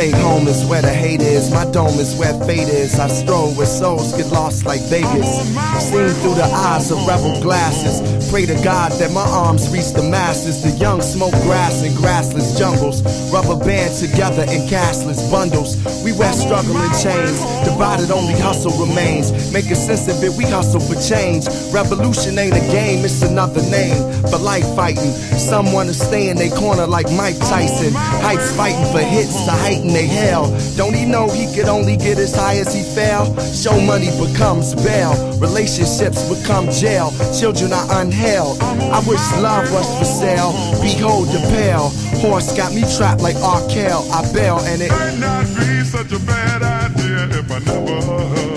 say home is where the hate is, my dome is where fate is. I stroll where souls get lost like Vegas, seen through the eyes of rebel glasses. Pray to God that my arms reach the masses. The young smoke grass in grassless jungles, rubber band together in cashless bundles. We wear struggle in chains, divided only hustle remains. Making sense of it, we hustle for change. Revolution ain't a game, it's another name for life fighting. Some wanna stay in their corner like Mike Tyson. Heights fighting for hits to heighten they hell. Don't he know he could only get as high as he fell? Show money becomes bail, relationships become jail. Children are unheld, I wish love was for sale. Behold the pale horse got me trapped like Arkell. I bail and it might not be such a bad idea if I never